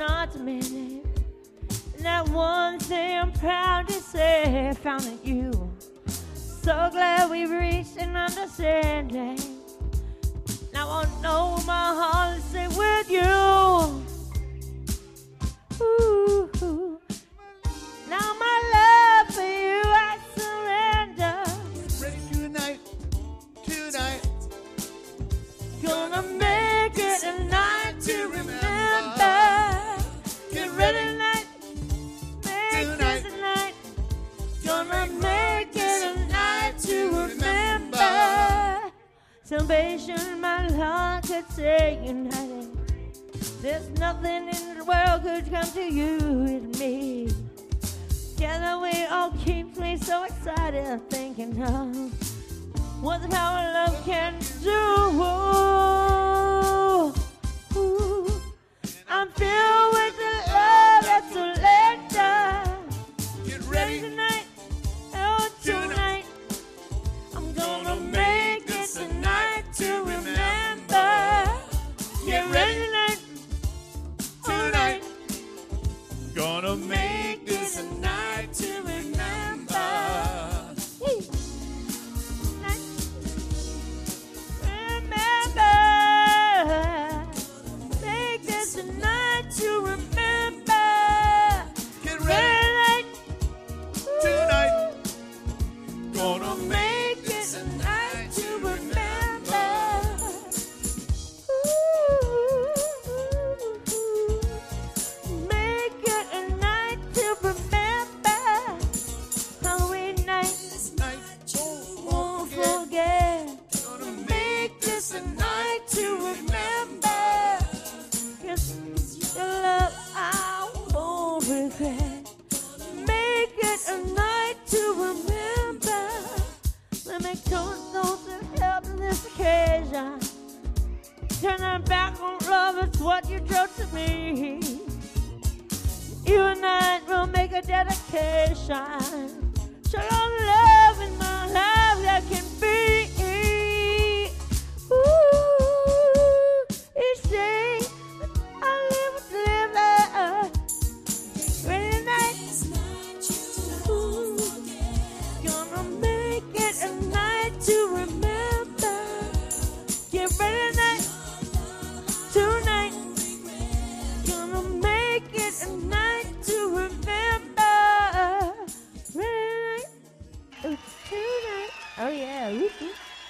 not a minute. Not one thing I'm proud to say I found in you. So glad we've reached an understanding. Now I know my heart is safe with you. Ooh. Now my love for you I surrender. Ready tonight. Gonna make it a night to remember. Get ready tonight. Make it a night. Gonna make it a night to remember. Salvation, my heart could say united. There's nothing in the world could come to you and me. Together we all keep me so excited, thinking of what the power of love can do. Ooh. I'm filled with the love that's surrender. Get ready Tonight, oh tonight, I'm gonna make this a night to remember. Get ready tonight, tonight. Gonna make this a night to remember. Remember, make this a night to remember. Get ready tonight. Gonna Make this a night to remember. Make it a night to remember. Halloween night, won't forget. Gonna Make this a night to remember. 'Cause your love I won't regret. Make it a night to remember. Let me toast those that help in this occasion. Turn our back on love, it's what you drove to me. You and I will make a dedication. Show your love in my life that can be. Ooh, each day I live with live. Ready tonight. Ooh, gonna make it a night to remember. Get ready tonight. Tonight. Gonna make it a night to remember. Ready tonight. Oh, tonight. Oh yeah. Woo-hoo.